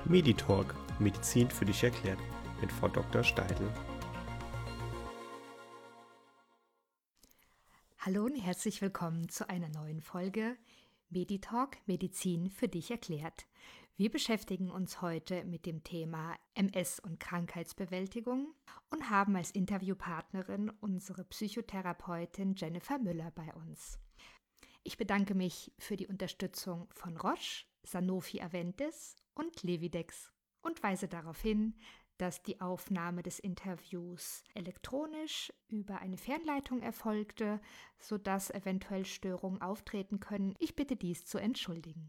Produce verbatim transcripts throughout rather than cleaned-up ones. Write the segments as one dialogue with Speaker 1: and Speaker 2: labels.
Speaker 1: Meditalk, Medizin für dich erklärt, mit Frau Doktor Steidl.
Speaker 2: Hallo und herzlich willkommen zu einer neuen Folge Meditalk, Medizin für dich erklärt. Wir beschäftigen uns heute mit dem Thema M S und Krankheitsbewältigung und haben als Interviewpartnerin unsere Psychotherapeutin Jennifer Müller bei uns. Ich bedanke mich für die Unterstützung von Roche, Sanofi Aventis und Levidex und weise darauf hin, dass die Aufnahme des Interviews elektronisch über eine Fernleitung erfolgte, sodass eventuell Störungen auftreten können. Ich bitte dies zu entschuldigen.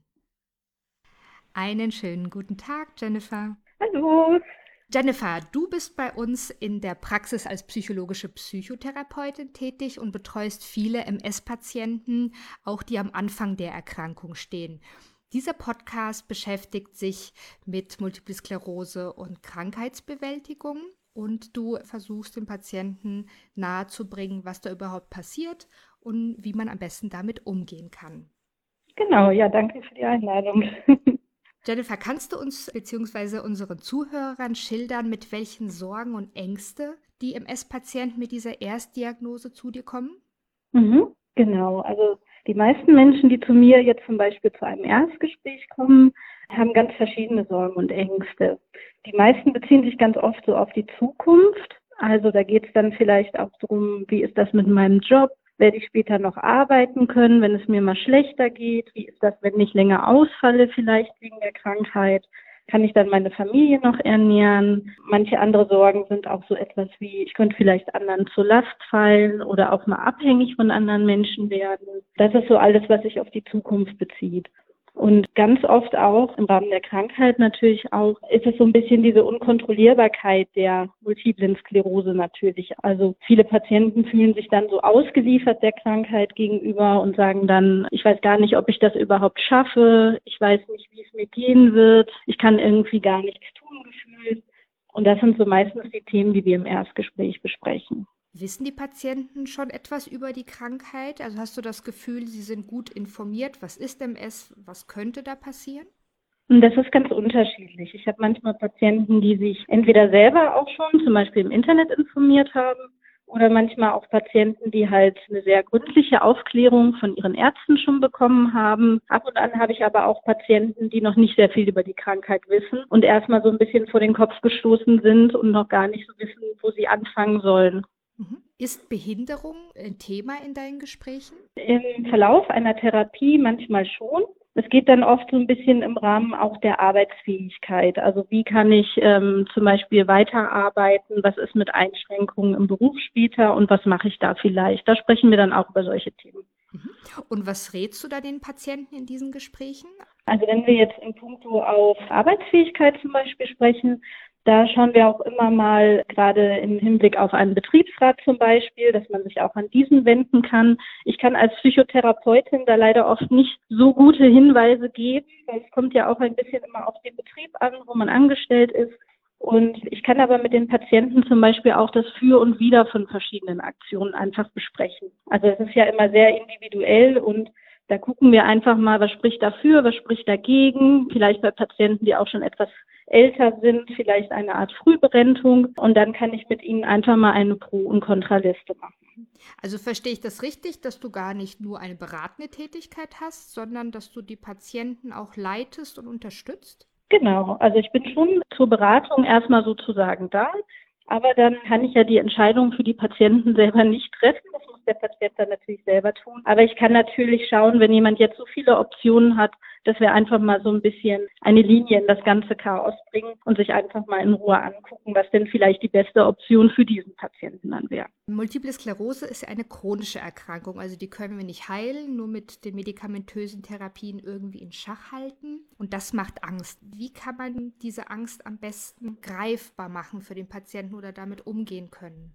Speaker 2: Einen schönen guten Tag, Jennifer.
Speaker 3: Hallo.
Speaker 2: Jennifer, du bist bei uns in der Praxis als psychologische Psychotherapeutin tätig und betreust viele M S-Patienten, auch die am Anfang der Erkrankung stehen. Dieser Podcast beschäftigt sich mit Multiple Sklerose und Krankheitsbewältigung und du versuchst den Patienten nahezubringen, was da überhaupt passiert und wie man am besten damit umgehen kann.
Speaker 3: Genau, ja, danke für die Einladung.
Speaker 2: Jennifer, kannst du uns bzw. unseren Zuhörern schildern, mit welchen Sorgen und Ängste die M S-Patienten mit dieser Erstdiagnose zu dir kommen?
Speaker 3: Mhm, genau, also die meisten Menschen, die zu mir jetzt zum Beispiel zu einem Erstgespräch kommen, haben ganz verschiedene Sorgen und Ängste. Die meisten beziehen sich ganz oft so auf die Zukunft. Also da geht es dann vielleicht auch darum, wie ist das mit meinem Job? Werde ich später noch arbeiten können, wenn es mir mal schlechter geht? Wie ist das, wenn ich länger ausfalle, vielleicht wegen der Krankheit? Kann ich dann meine Familie noch ernähren? Manche andere Sorgen sind auch so etwas wie, ich könnte vielleicht anderen zur Last fallen oder auch mal abhängig von anderen Menschen werden. Das ist so alles, was sich auf die Zukunft bezieht. Und ganz oft auch im Rahmen der Krankheit natürlich auch ist es so ein bisschen diese Unkontrollierbarkeit der multiplen Sklerose natürlich. Also viele Patienten fühlen sich dann so ausgeliefert der Krankheit gegenüber und sagen dann, ich weiß gar nicht, ob ich das überhaupt schaffe, ich weiß nicht, wie es mir gehen wird, ich kann irgendwie gar nichts tun gefühlt. Und das sind so meistens die Themen, die wir im Erstgespräch besprechen.
Speaker 2: Wissen die Patienten schon etwas über die Krankheit? Also hast du das Gefühl, sie sind gut informiert? Was ist M S? Was könnte da passieren?
Speaker 3: Und das ist ganz unterschiedlich. Ich habe manchmal Patienten, die sich entweder selber auch schon zum Beispiel im Internet informiert haben oder manchmal auch Patienten, die halt eine sehr gründliche Aufklärung von ihren Ärzten schon bekommen haben. Ab und an habe ich aber auch Patienten, die noch nicht sehr viel über die Krankheit wissen und erstmal so ein bisschen vor den Kopf gestoßen sind und noch gar nicht so wissen, wo sie anfangen sollen.
Speaker 2: Mhm. Ist Behinderung ein Thema in deinen Gesprächen?
Speaker 3: Im Verlauf einer Therapie manchmal schon. Es geht dann oft so ein bisschen im Rahmen auch der Arbeitsfähigkeit. Also wie kann ich ähm, zum Beispiel weiterarbeiten? Was ist mit Einschränkungen im Beruf später und was mache ich da vielleicht? Da sprechen wir dann auch über solche Themen.
Speaker 2: Mhm. Und was rätst du da den Patienten in diesen Gesprächen?
Speaker 3: Also wenn wir jetzt in puncto auf Arbeitsfähigkeit zum Beispiel sprechen, da schauen wir auch immer mal, gerade im Hinblick auf einen Betriebsrat zum Beispiel, dass man sich auch an diesen wenden kann. Ich kann als Psychotherapeutin da leider oft nicht so gute Hinweise geben, weil es kommt ja auch ein bisschen immer auf den Betrieb an, wo man angestellt ist. Und ich kann aber mit den Patienten zum Beispiel auch das Für und Wider von verschiedenen Aktionen einfach besprechen. Also es ist ja immer sehr individuell und da gucken wir einfach mal, was spricht dafür, was spricht dagegen. Vielleicht bei Patienten, die auch schon etwas älter sind, vielleicht eine Art Frühberentung. Und dann kann ich mit ihnen einfach mal eine Pro- und Kontraliste machen.
Speaker 2: Also verstehe ich das richtig, dass du gar nicht nur eine beratende Tätigkeit hast, sondern dass du die Patienten auch leitest und unterstützt?
Speaker 3: Genau, also ich bin schon zur Beratung erstmal sozusagen da, aber dann kann ich ja die Entscheidung für die Patienten selber nicht treffen. Das muss der Patient dann natürlich selber tun. Aber ich kann natürlich schauen, wenn jemand jetzt so viele Optionen hat, dass wir einfach mal so ein bisschen eine Linie in das ganze Chaos bringen und sich einfach mal in Ruhe angucken, was denn vielleicht die beste Option für diesen Patienten dann wäre.
Speaker 2: Multiple Sklerose ist ja eine chronische Erkrankung, also die können wir nicht heilen, nur mit den medikamentösen Therapien irgendwie in Schach halten. Und das macht Angst. Wie kann man diese Angst am besten greifbar machen für den Patienten oder damit umgehen können?
Speaker 3: Mhm.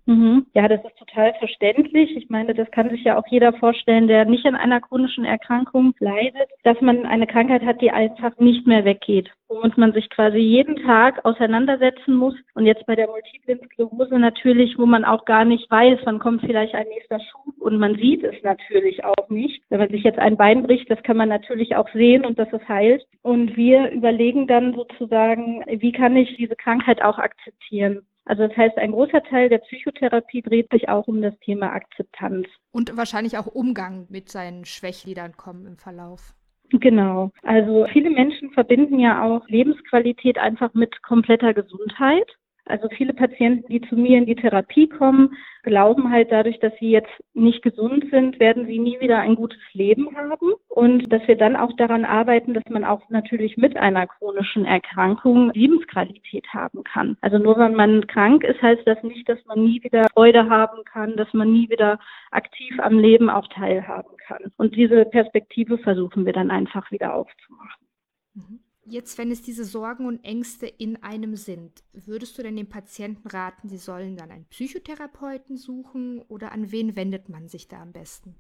Speaker 3: Ja, das ist total verständlich. Ich meine, das kann sich ja auch jeder vorstellen, der nicht an einer chronischen Erkrankung leidet, dass man eine Krankheit hat, die einfach nicht mehr weggeht, womit man sich quasi jeden Tag auseinandersetzen muss. Und jetzt bei der Multiplen Sklerose natürlich, wo man auch gar nicht weiß, wann kommt vielleicht ein nächster Schub, und man sieht es natürlich auch nicht. Wenn man sich jetzt ein Bein bricht, das kann man natürlich auch sehen und dass es heilt. Und wir überlegen dann sozusagen, wie kann ich diese Krankheit auch akzeptieren? Also das heißt, ein großer Teil der Psychotherapie dreht sich auch um das Thema Akzeptanz.
Speaker 2: Und wahrscheinlich auch Umgang mit seinen Schwächen, die dann kommen im Verlauf.
Speaker 3: Genau. Also viele Menschen verbinden ja auch Lebensqualität einfach mit kompletter Gesundheit. Also viele Patienten, die zu mir in die Therapie kommen, glauben halt dadurch, dass sie jetzt nicht gesund sind, werden sie nie wieder ein gutes Leben haben. Und dass wir dann auch daran arbeiten, dass man auch natürlich mit einer chronischen Erkrankung Lebensqualität haben kann. Also nur wenn man krank ist, heißt das nicht, dass man nie wieder Freude haben kann, dass man nie wieder aktiv am Leben auch teilhaben kann. Und diese Perspektive versuchen wir dann einfach wieder aufzumachen.
Speaker 2: Mhm. Jetzt, wenn es diese Sorgen und Ängste in einem sind, würdest du denn den Patienten raten, sie sollen dann einen Psychotherapeuten suchen, oder an wen wendet man sich da am besten?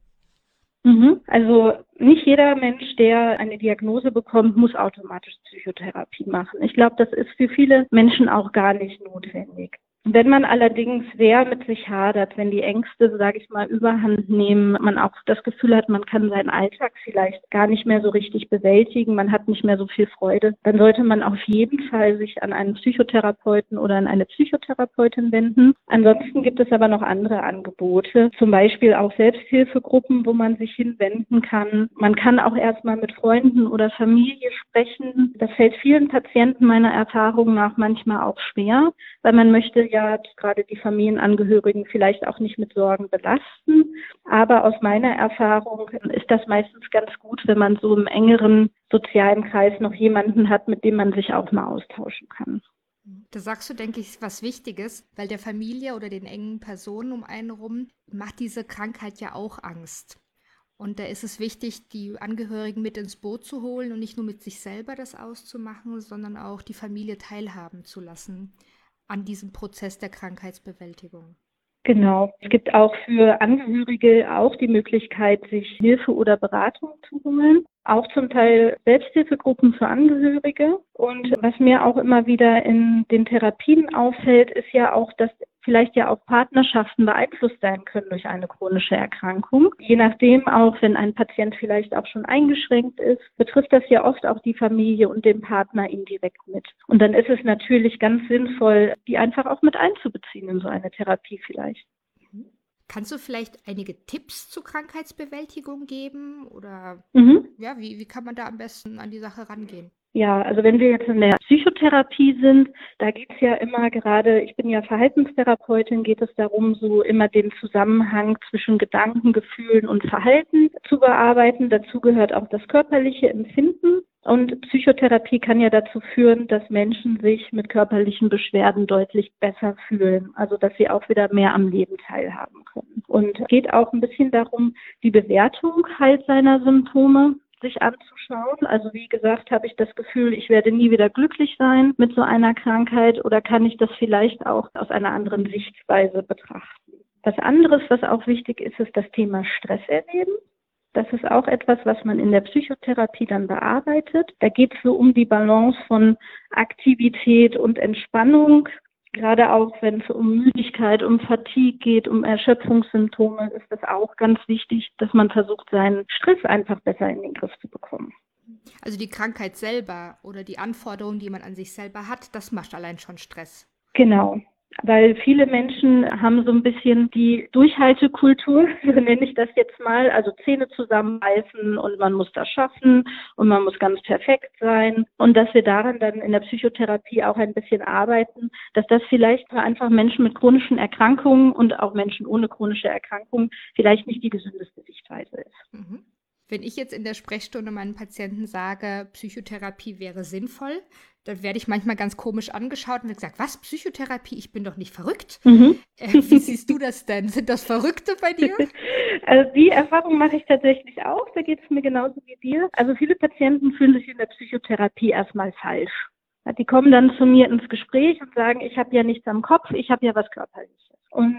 Speaker 3: Mhm. Also nicht jeder Mensch, der eine Diagnose bekommt, muss automatisch Psychotherapie machen. Ich glaube, das ist für viele Menschen auch gar nicht notwendig. Wenn man allerdings sehr mit sich hadert, wenn die Ängste, sage ich mal, überhand nehmen, man auch das Gefühl hat, man kann seinen Alltag vielleicht gar nicht mehr so richtig bewältigen, man hat nicht mehr so viel Freude, dann sollte man auf jeden Fall sich an einen Psychotherapeuten oder an eine Psychotherapeutin wenden. Ansonsten gibt es aber noch andere Angebote, zum Beispiel auch Selbsthilfegruppen, wo man sich hinwenden kann. Man kann auch erstmal mit Freunden oder Familie sprechen. Das fällt vielen Patienten meiner Erfahrung nach manchmal auch schwer, weil man möchte ja gerade die Familienangehörigen vielleicht auch nicht mit Sorgen belasten. Aber aus meiner Erfahrung ist das meistens ganz gut, wenn man so im engeren sozialen Kreis noch jemanden hat, mit dem man sich auch mal austauschen kann.
Speaker 2: Da sagst du, denke ich, was Wichtiges, weil der Familie oder den engen Personen um einen herum macht diese Krankheit ja auch Angst. Und da ist es wichtig, die Angehörigen mit ins Boot zu holen und nicht nur mit sich selber das auszumachen, sondern auch die Familie teilhaben zu lassen an diesem Prozess der Krankheitsbewältigung.
Speaker 3: Genau. Es gibt auch für Angehörige auch die Möglichkeit, sich Hilfe oder Beratung zu holen. Auch zum Teil Selbsthilfegruppen für Angehörige. Und was mir auch immer wieder in den Therapien auffällt, ist ja auch, dass vielleicht ja auch Partnerschaften beeinflusst sein können durch eine chronische Erkrankung. Je nachdem auch, wenn ein Patient vielleicht auch schon eingeschränkt ist, betrifft das ja oft auch die Familie und den Partner indirekt mit. Und dann ist es natürlich ganz sinnvoll, die einfach auch mit einzubeziehen in so eine Therapie vielleicht.
Speaker 2: Kannst du vielleicht einige Tipps zur Krankheitsbewältigung geben? Oder
Speaker 3: Mhm.
Speaker 2: ja, wie, wie kann man da am besten an die Sache rangehen?
Speaker 3: Ja, also wenn wir jetzt in der Psychotherapie sind, da geht es ja immer gerade, ich bin ja Verhaltenstherapeutin, geht es darum, so immer den Zusammenhang zwischen Gedanken, Gefühlen und Verhalten zu bearbeiten. Dazu gehört auch das körperliche Empfinden. Und Psychotherapie kann ja dazu führen, dass Menschen sich mit körperlichen Beschwerden deutlich besser fühlen, also dass sie auch wieder mehr am Leben teilhaben können. Und es geht auch ein bisschen darum, die Bewertung halt seiner Symptome sich anzuschauen. Also wie gesagt, habe ich das Gefühl, ich werde nie wieder glücklich sein mit so einer Krankheit, oder kann ich das vielleicht auch aus einer anderen Sichtweise betrachten? Was anderes, was auch wichtig ist, ist das Thema Stress erleben. Das ist auch etwas, was man in der Psychotherapie dann bearbeitet. Da geht es so um die Balance von Aktivität und Entspannung. Gerade auch, wenn es um Müdigkeit, um Fatigue geht, um Erschöpfungssymptome, ist es auch ganz wichtig, dass man versucht, seinen Stress einfach besser in den Griff zu bekommen.
Speaker 2: Also die Krankheit selber oder die Anforderungen, die man an sich selber hat, das macht allein schon Stress.
Speaker 3: Genau. Weil viele Menschen haben so ein bisschen die Durchhaltekultur, so nenne ich das jetzt mal, also Zähne zusammenbeißen und man muss das schaffen und man muss ganz perfekt sein. Und dass wir daran dann in der Psychotherapie auch ein bisschen arbeiten, dass das vielleicht für einfach Menschen mit chronischen Erkrankungen und auch Menschen ohne chronische Erkrankungen vielleicht nicht die gesündeste Sichtweise ist.
Speaker 2: Mhm. Wenn ich jetzt in der Sprechstunde meinen Patienten sage, Psychotherapie wäre sinnvoll, dann werde ich manchmal ganz komisch angeschaut und wird gesagt, was, Psychotherapie? Ich bin doch nicht verrückt. Mhm. Äh, wie siehst du das denn? Sind das Verrückte bei dir?
Speaker 3: Also die Erfahrung mache ich tatsächlich auch. Da geht es mir genauso wie dir. Also viele Patienten fühlen sich in der Psychotherapie erstmal falsch. Die kommen dann zu mir ins Gespräch und sagen, ich habe ja nichts am Kopf, ich habe ja was Körperliches. Und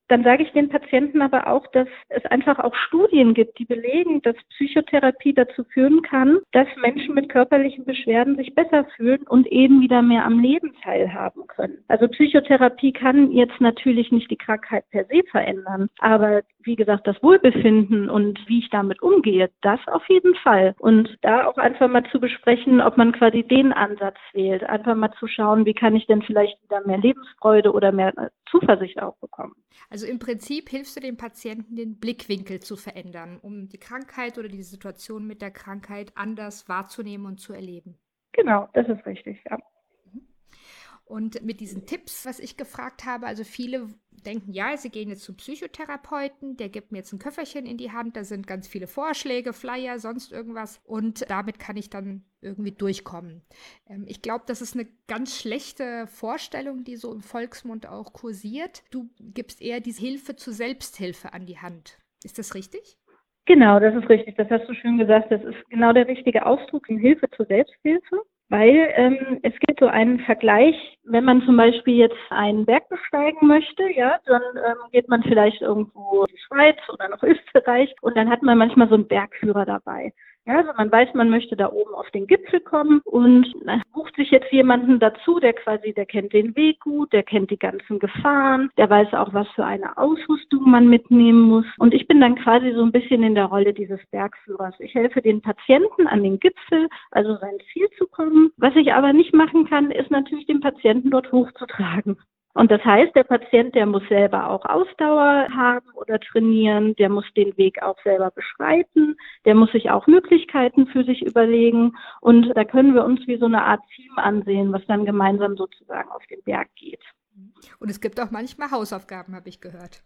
Speaker 3: Dann sage ich den Patienten aber auch, dass es einfach auch Studien gibt, die belegen, dass Psychotherapie dazu führen kann, dass Menschen mit körperlichen Beschwerden sich besser fühlen und eben wieder mehr am Leben teilhaben können. Also Psychotherapie kann jetzt natürlich nicht die Krankheit per se verändern, aber wie gesagt, das Wohlbefinden und wie ich damit umgehe, das auf jeden Fall. Und da auch einfach mal zu besprechen, ob man quasi den Ansatz wählt. Einfach mal zu schauen, wie kann ich denn vielleicht wieder mehr Lebensfreude oder mehr Zuversicht auch bekommen.
Speaker 2: Also im Prinzip hilfst du dem Patienten, den Blickwinkel zu verändern, um die Krankheit oder die Situation mit der Krankheit anders wahrzunehmen und zu erleben.
Speaker 3: Genau, das ist richtig, ja.
Speaker 2: Und mit diesen Tipps, was ich gefragt habe, also viele denken, ja, sie gehen jetzt zum Psychotherapeuten, der gibt mir jetzt ein Köfferchen in die Hand, da sind ganz viele Vorschläge, Flyer, sonst irgendwas und damit kann ich dann irgendwie durchkommen. Ähm, ich glaube, das ist eine ganz schlechte Vorstellung, die so im Volksmund auch kursiert. Du gibst eher diese Hilfe zur Selbsthilfe an die Hand. Ist das richtig?
Speaker 3: Genau, das ist richtig. Das hast du schön gesagt. Das ist genau der richtige Ausdruck, die Hilfe zur Selbsthilfe. Weil ähm, es gibt so einen Vergleich, wenn man zum Beispiel jetzt einen Berg besteigen möchte, ja, dann ähm, geht man vielleicht irgendwo in die Schweiz oder nach Österreich und dann hat man manchmal so einen Bergführer dabei. Ja, also man weiß, man möchte da oben auf den Gipfel kommen und dann bucht sich jetzt jemanden dazu, der quasi, der kennt den Weg gut, der kennt die ganzen Gefahren, der weiß auch, was für eine Ausrüstung man mitnehmen muss. Und ich bin dann quasi so ein bisschen in der Rolle dieses Bergführers. Ich helfe den Patienten an den Gipfel, also sein Ziel zu kommen. Was ich aber nicht machen kann, ist natürlich den Patienten dort hochzutragen. Und das heißt, der Patient, der muss selber auch Ausdauer haben oder trainieren, der muss den Weg auch selber beschreiten, der muss sich auch Möglichkeiten für sich überlegen. Und da können wir uns wie so eine Art Team ansehen, was dann gemeinsam sozusagen auf den Berg geht.
Speaker 2: Und es gibt auch manchmal Hausaufgaben, habe ich gehört.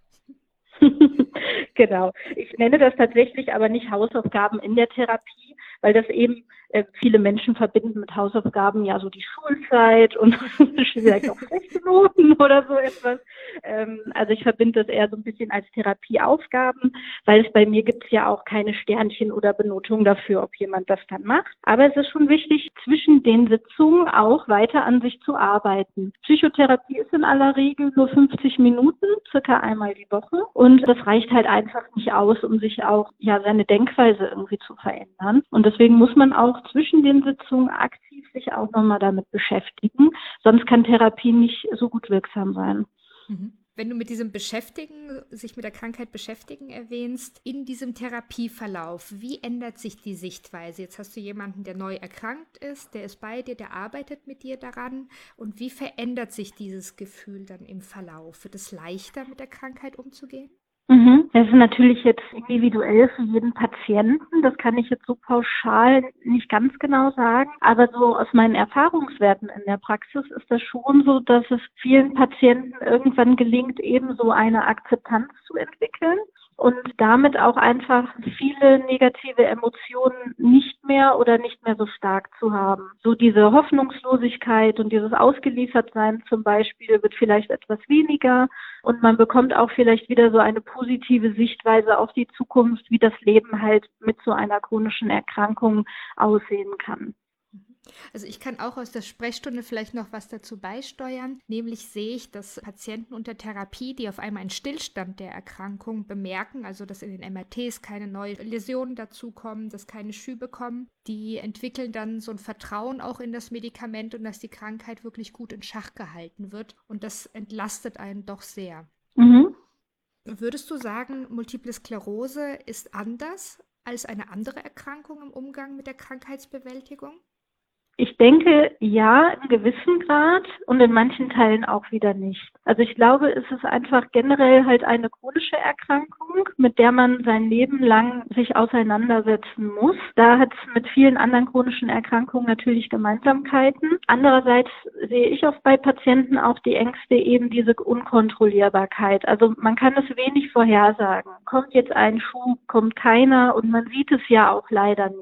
Speaker 3: Genau. Ich nenne das tatsächlich aber nicht Hausaufgaben in der Therapie, weil das eben äh, viele Menschen verbinden mit Hausaufgaben ja so die Schulzeit und vielleicht auch schlechte Noten oder so etwas. Ähm, also ich verbinde das eher so ein bisschen als Therapieaufgaben, weil es bei mir gibt es ja auch keine Sternchen oder Benotung dafür, ob jemand das dann macht. Aber es ist schon wichtig, zwischen den Sitzungen auch weiter an sich zu arbeiten. Psychotherapie ist in aller Regel nur fünfzig Minuten, circa einmal die Woche. Und das reicht halt einfach nicht aus, um sich auch ja seine Denkweise irgendwie zu verändern. Und deswegen muss man auch zwischen den Sitzungen aktiv sich auch nochmal damit beschäftigen. Sonst kann Therapie nicht so gut wirksam sein.
Speaker 2: Mhm. Wenn du mit diesem Beschäftigen, sich mit der Krankheit beschäftigen erwähnst, in diesem Therapieverlauf, wie ändert sich die Sichtweise? Jetzt hast du jemanden, der neu erkrankt ist, der ist bei dir, der arbeitet mit dir daran. Und wie verändert sich dieses Gefühl dann im Verlauf? Wird es leichter, mit der Krankheit umzugehen?
Speaker 3: Mhm. Das ist natürlich jetzt individuell für jeden Patienten. Das kann ich jetzt so pauschal nicht ganz genau sagen. Aber so aus meinen Erfahrungswerten in der Praxis ist das schon so, dass es vielen Patienten irgendwann gelingt, eben so eine Akzeptanz zu entwickeln und damit auch einfach viele negative Emotionen nicht mehr oder nicht mehr so stark zu haben. So diese Hoffnungslosigkeit und dieses Ausgeliefertsein zum Beispiel wird vielleicht etwas weniger und man bekommt auch vielleicht wieder so eine positive Sichtweise auf die Zukunft, wie das Leben halt mit so einer chronischen Erkrankung aussehen kann.
Speaker 2: Also ich kann auch aus der Sprechstunde vielleicht noch was dazu beisteuern. Nämlich sehe ich, dass Patienten unter Therapie, die auf einmal einen Stillstand der Erkrankung bemerken, also dass in den M R Ts keine neuen Läsionen dazukommen, dass keine Schübe kommen, die entwickeln dann so ein Vertrauen auch in das Medikament und dass die Krankheit wirklich gut in Schach gehalten wird. Und das entlastet einen doch sehr.
Speaker 3: Mhm.
Speaker 2: Würdest du sagen, Multiple Sklerose ist anders als eine andere Erkrankung im Umgang mit der Krankheitsbewältigung?
Speaker 3: Ich denke, ja, in gewissem Grad und in manchen Teilen auch wieder nicht. Also ich glaube, es ist einfach generell halt eine chronische Erkrankung, mit der man sein Leben lang sich auseinandersetzen muss. Da hat es mit vielen anderen chronischen Erkrankungen natürlich Gemeinsamkeiten. Andererseits sehe ich oft bei Patienten auch die Ängste, eben diese Unkontrollierbarkeit. Also man kann es wenig vorhersagen. Kommt jetzt ein Schub, kommt keiner und man sieht es ja auch leider nicht.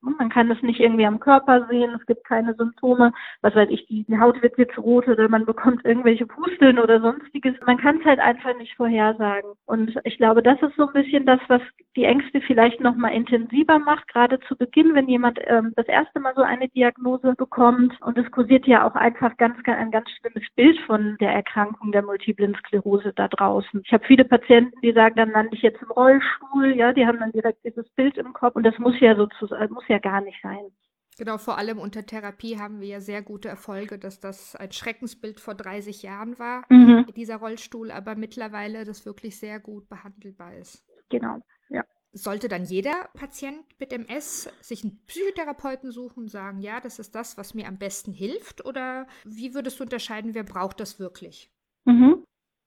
Speaker 3: Man kann es nicht irgendwie am Körper sehen, es gibt keine Symptome, was weiß ich, die, die Haut wird jetzt rot oder man bekommt irgendwelche Pusteln oder sonstiges. Man kann es halt einfach nicht vorhersagen. Und ich glaube, das ist so ein bisschen das, was die Ängste vielleicht nochmal intensiver macht, gerade zu Beginn, wenn jemand ähm, das erste Mal so eine Diagnose bekommt. Und es kursiert ja auch einfach ganz, ganz ein ganz schlimmes Bild von der Erkrankung der Multiplen Sklerose da draußen. Ich habe viele Patienten, die sagen, dann lande ich jetzt im Rollstuhl, ja, die haben dann direkt dieses Bild im Kopf und das muss ja sozusagen, muss ja gar nicht sein.
Speaker 2: Genau, vor allem unter Therapie haben wir ja sehr gute Erfolge, dass das ein Schreckensbild vor dreißig Jahren war,
Speaker 3: Mhm.
Speaker 2: dieser Rollstuhl, aber mittlerweile das wirklich sehr gut behandelbar ist.
Speaker 3: Genau, ja.
Speaker 2: Sollte dann jeder Patient mit M S sich einen Psychotherapeuten suchen und sagen, ja, das ist das, was mir am besten hilft? Oder wie würdest du unterscheiden, wer braucht das wirklich?
Speaker 3: Mhm.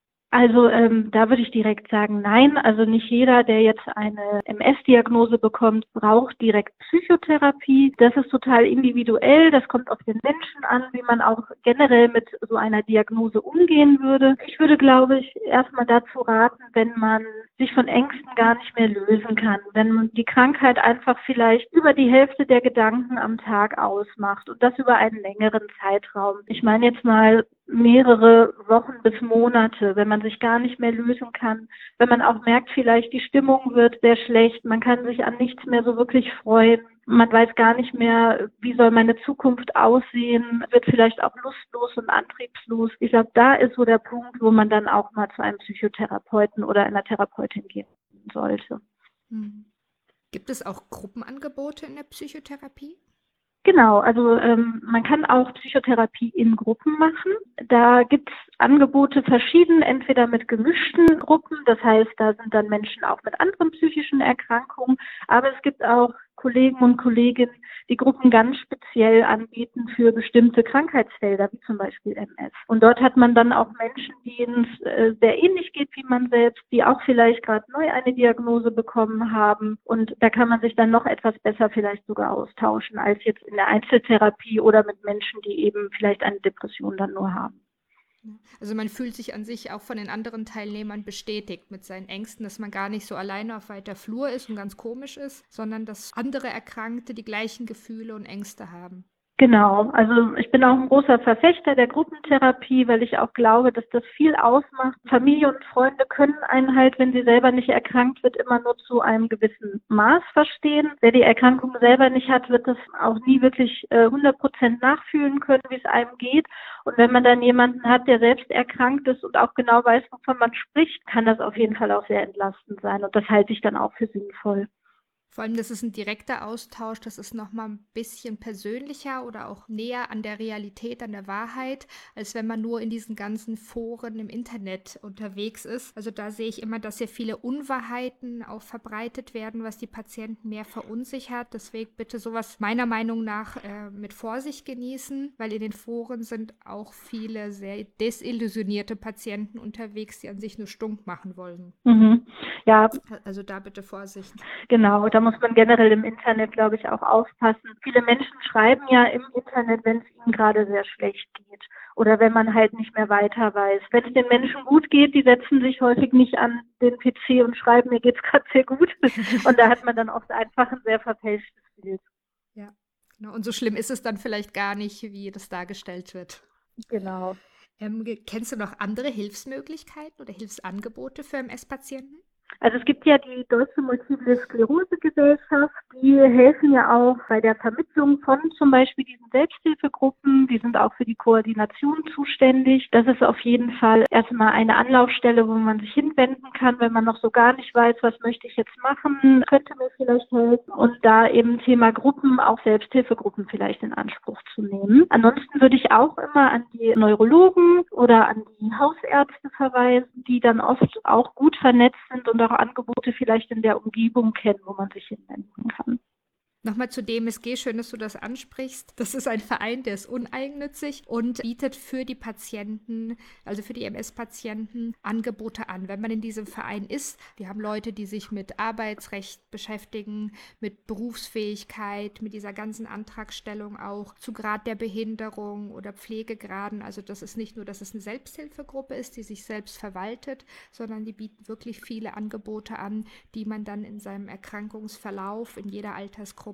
Speaker 3: Also ähm, da würde ich direkt sagen, nein. Also nicht jeder, der jetzt eine M S-Diagnose bekommt, braucht direkt Psychotherapie. Das ist total individuell. Das kommt auf den Menschen an, wie man auch generell mit so einer Diagnose umgehen würde. Ich würde, glaube ich, erstmal dazu raten, wenn man sich von Ängsten gar nicht mehr lösen kann, wenn man die Krankheit einfach vielleicht über die Hälfte der Gedanken am Tag ausmacht und das über einen längeren Zeitraum. Ich meine jetzt mal mehrere Wochen bis Monate, wenn man sich gar nicht mehr lösen kann, wenn man auch merkt, vielleicht die Stimmung wird sehr schlecht, man kann sich an nichts mehr so wirklich freuen, man weiß gar nicht mehr, wie soll meine Zukunft aussehen, wird vielleicht auch lustlos und antriebslos. Ich glaube, da ist so der Punkt, wo man dann auch mal zu einem Psychotherapeuten oder einer Therapeutin gehen sollte.
Speaker 2: Hm. Gibt es auch Gruppenangebote in der Psychotherapie?
Speaker 3: Genau, also ähm, man kann auch Psychotherapie in Gruppen machen. Da gibt es Angebote verschieden, entweder mit gemischten Gruppen, das heißt, da sind dann Menschen auch mit anderen psychischen Erkrankungen, aber es gibt auch Kollegen und Kolleginnen, die Gruppen ganz speziell anbieten für bestimmte Krankheitsfelder, wie zum Beispiel M S. Und dort hat man dann auch Menschen, denen es äh, sehr ähnlich geht wie man selbst, die auch vielleicht gerade neu eine Diagnose bekommen haben. Und da kann man sich dann noch etwas besser vielleicht sogar austauschen, als jetzt in der Einzeltherapie oder mit Menschen, die eben vielleicht eine Depression dann nur haben.
Speaker 2: Also man fühlt sich an sich auch von den anderen Teilnehmern bestätigt mit seinen Ängsten, dass man gar nicht so alleine auf weiter Flur ist und ganz komisch ist, sondern dass andere Erkrankte die gleichen Gefühle und Ängste haben.
Speaker 3: Genau, also ich bin auch ein großer Verfechter der Gruppentherapie, weil ich auch glaube, dass das viel ausmacht. Familie und Freunde können einen halt, wenn sie selber nicht erkrankt wird, immer nur zu einem gewissen Maß verstehen. Wer die Erkrankung selber nicht hat, wird das auch nie wirklich äh, hundert Prozent nachfühlen können, wie es einem geht. Und wenn man dann jemanden hat, der selbst erkrankt ist und auch genau weiß, wovon man spricht, kann das auf jeden Fall auch sehr entlastend sein. Und das halte ich dann auch für sinnvoll.
Speaker 2: Vor allem, das ist ein direkter Austausch, das ist nochmal ein bisschen persönlicher oder auch näher an der Realität, an der Wahrheit, als wenn man nur in diesen ganzen Foren im Internet unterwegs ist. Also da sehe ich immer, dass sehr viele Unwahrheiten auch verbreitet werden, was die Patienten mehr verunsichert. Deswegen bitte sowas meiner Meinung nach äh, mit Vorsicht genießen, weil in den Foren sind auch viele sehr desillusionierte Patienten unterwegs, die an sich nur stunk machen wollen.
Speaker 3: Mhm. Ja,
Speaker 2: also da bitte Vorsicht.
Speaker 3: Genau, da muss man generell im Internet, glaube ich, auch aufpassen. Viele Menschen schreiben ja im Internet, wenn es ihnen gerade sehr schlecht geht oder wenn man halt nicht mehr weiter weiß. Wenn es den Menschen gut geht, die setzen sich häufig nicht an den P C und schreiben, mir geht's gerade sehr gut. Und da hat man dann oft einfach ein sehr verfälschtes Bild.
Speaker 2: Ja, genau. Und so schlimm ist es dann vielleicht gar nicht, wie das dargestellt wird.
Speaker 3: Genau.
Speaker 2: Ähm, kennst du noch andere Hilfsmöglichkeiten oder Hilfsangebote für M S-Patienten?
Speaker 3: Also es gibt ja die Deutsche Multiple Sklerose Gesellschaft, die helfen ja auch bei der Vermittlung von zum Beispiel diesen Selbsthilfegruppen. Die sind auch für die Koordination zuständig. Das ist auf jeden Fall erstmal eine Anlaufstelle, wo man sich hinwenden kann, wenn man noch so gar nicht weiß, was möchte ich jetzt machen, könnte mir vielleicht helfen. Und da eben Thema Gruppen, auch Selbsthilfegruppen vielleicht in Anspruch zu nehmen. Ansonsten würde ich auch immer an die Neurologen oder an die Hausärzte verweisen, die dann oft auch gut vernetzt sind und auch Angebote vielleicht in der Umgebung kennen, wo man sich hinwenden kann.
Speaker 2: Nochmal zu D M S G, schön, dass du das ansprichst. Das ist ein Verein, der ist uneigennützig und bietet für die Patienten, also für die M S-Patienten, Angebote an. Wenn man in diesem Verein ist, wir haben Leute, die sich mit Arbeitsrecht beschäftigen, mit Berufsfähigkeit, mit dieser ganzen Antragstellung auch zu Grad der Behinderung oder Pflegegraden. Also das ist nicht nur, dass es eine Selbsthilfegruppe ist, die sich selbst verwaltet, sondern die bieten wirklich viele Angebote an, die man dann in seinem Erkrankungsverlauf in jeder Altersgruppe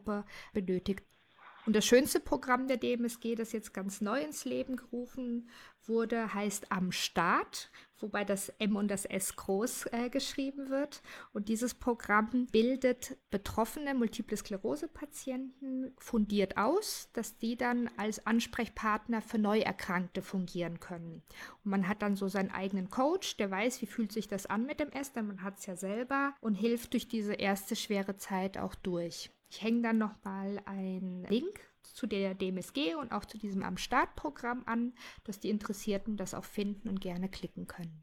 Speaker 2: Zielgruppe benötigt. Und das schönste Programm der D M S G, das jetzt ganz neu ins Leben gerufen wurde, heißt Am Start, wobei das M und das S groß äh, geschrieben wird. Und dieses Programm bildet betroffene Multiple Sklerose-Patienten fundiert aus, dass die dann als Ansprechpartner für Neuerkrankte fungieren können. Und man hat dann so seinen eigenen Coach, der weiß, wie fühlt sich das an mit dem S, denn man hat es ja selber und hilft durch diese erste schwere Zeit auch durch. Ich hänge dann nochmal einen Link zu der D M S G und auch zu diesem Am Start-Programm an, dass die Interessierten das auch finden und gerne klicken können.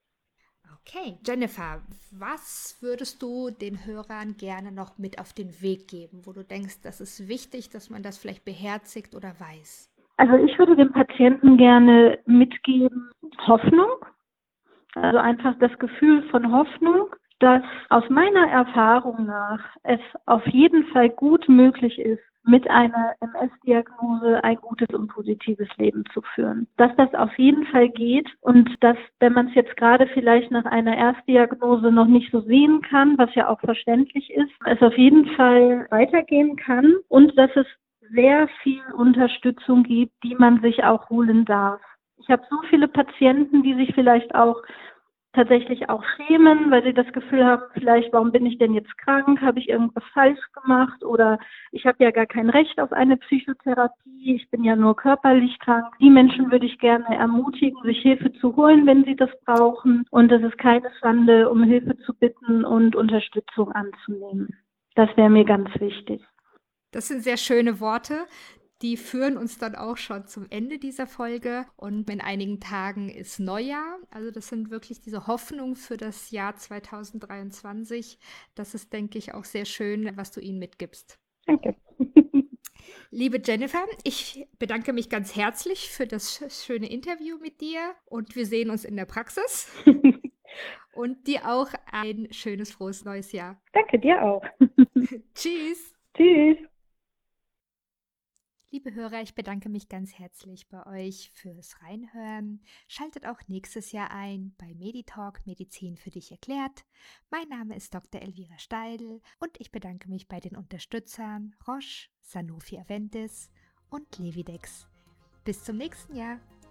Speaker 2: Okay, Jennifer, was würdest du den Hörern gerne noch mit auf den Weg geben, wo du denkst, das ist wichtig, dass man das vielleicht beherzigt oder weiß?
Speaker 3: Also ich würde dem Patienten gerne mitgeben Hoffnung, also einfach das Gefühl von Hoffnung, dass aus meiner Erfahrung nach es auf jeden Fall gut möglich ist, mit einer M S-Diagnose ein gutes und positives Leben zu führen. Dass das auf jeden Fall geht und dass, wenn man es jetzt gerade vielleicht nach einer Erstdiagnose noch nicht so sehen kann, was ja auch verständlich ist, es auf jeden Fall weitergehen kann und dass es sehr viel Unterstützung gibt, die man sich auch holen darf. Ich habe so viele Patienten, die sich vielleicht auch tatsächlich auch schämen, weil sie das Gefühl haben, vielleicht, warum bin ich denn jetzt krank? Habe ich irgendwas falsch gemacht? Oder ich habe ja gar kein Recht auf eine Psychotherapie, ich bin ja nur körperlich krank. Die Menschen würde ich gerne ermutigen, sich Hilfe zu holen, wenn sie das brauchen. Und es ist keine Schande, um Hilfe zu bitten und Unterstützung anzunehmen. Das wäre mir ganz wichtig.
Speaker 2: Das sind sehr schöne Worte. Die führen uns dann auch schon zum Ende dieser Folge und in einigen Tagen ist Neujahr. Also das sind wirklich diese Hoffnungen für das Jahr zwanzig dreiundzwanzig. Das ist, denke ich, auch sehr schön, was du ihnen mitgibst.
Speaker 3: Danke.
Speaker 2: Liebe Jennifer, ich bedanke mich ganz herzlich für das schöne Interview mit dir und wir sehen uns in der Praxis. Und dir auch ein schönes, frohes neues Jahr.
Speaker 3: Danke dir auch.
Speaker 2: Tschüss.
Speaker 3: Tschüss.
Speaker 2: Liebe Hörer, ich bedanke mich ganz herzlich bei euch fürs Reinhören. Schaltet auch nächstes Jahr ein bei Meditalk Medizin für dich erklärt. Mein Name ist Doktor Elvira Steidl und ich bedanke mich bei den Unterstützern Roche, Sanofi Aventis und Levidex. Bis zum nächsten Jahr.